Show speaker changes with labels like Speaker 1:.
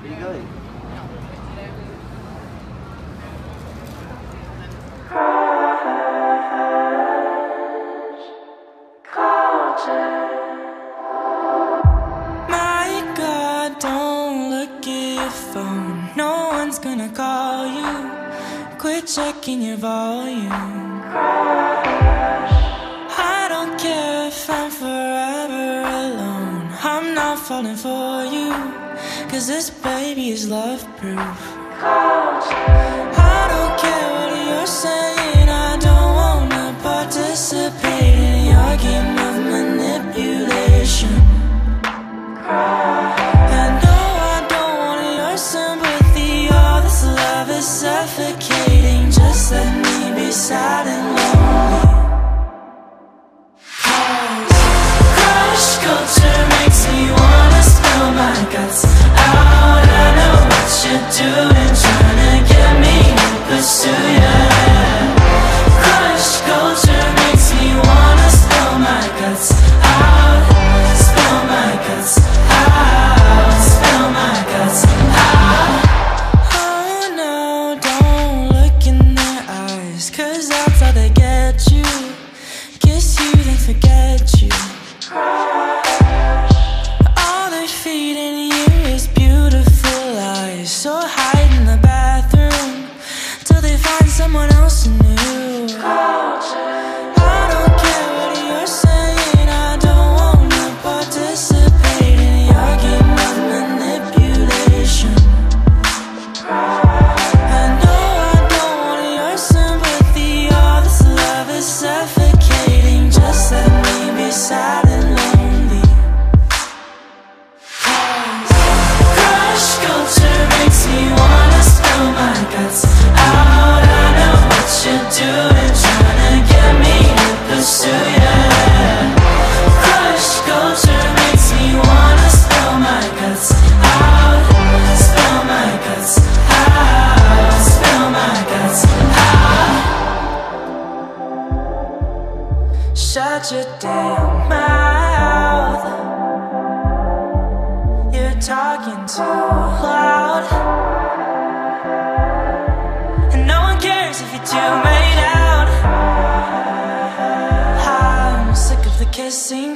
Speaker 1: Where are you going?
Speaker 2: My God, don't look at your phone. No one's gonna call you. Quit checking your volume. I don't care if I'm forever alone. I'm not falling for you, 'cause this baby is love proof. I don't care what you're saying. I don't wanna participate in your game of manipulation. I know I don't want your sympathy. All this love is suffocating. Just let me be sad and lonely. Crush culture makes me wanna spill my guts out. I know what you're doing, trying to get me to pursue ya. Crush culture makes me wanna spill my guts out. Spill my guts out. Spill my guts out. Oh no, don't look in their eyes, 'cause that's how they get you. Kiss you, then forget you. All they're feeding you is beautiful lies. So hide in the bathroom till they find someone else new. I don't care what you're saying. I don't wanna participate in your game of manipulation. I know I don't want your sympathy. All this love is suffocating. Just let me be sad and lonely. Crush culture makes me wanna spill my guts out. I know what you're doing, trying to get me to pursue ya. Crush culture makes me wanna spill my guts out. Spill my guts out. Spill my guts out. Shut your damn mouth. You're talking too loud, and no one cares if you're too made out. I'm sick of the kissing